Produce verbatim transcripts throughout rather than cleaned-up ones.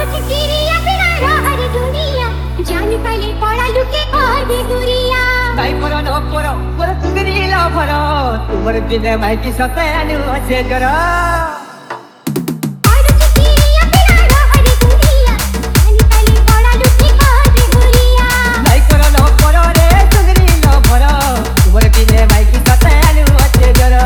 चिकिरिया बिना रहर दुनिया जान पाले पड़ा लुके और गुरिया নাই পড়ো ন পড়ো পড়ো তুমি লা ভরো তোমার বিনে মাইকি সতে আনু আছে জরা और चिकिरिया बिना रहर दुनिया जान पाले पड़ा लुके और गुरिया নাই পড়ো ন পড়ো রে তুমি লা ভরো তোমার বিনে মাইকি সতে আনু আছে জরা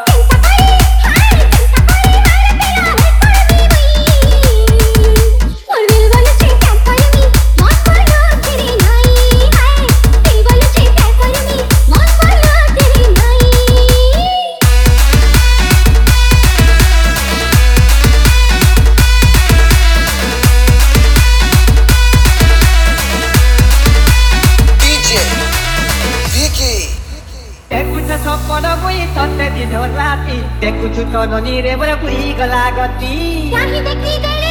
সপন মুই ততে দিন রাতি দেখুছু তননি রে বড় পুই গলা গতি চাহি দেখি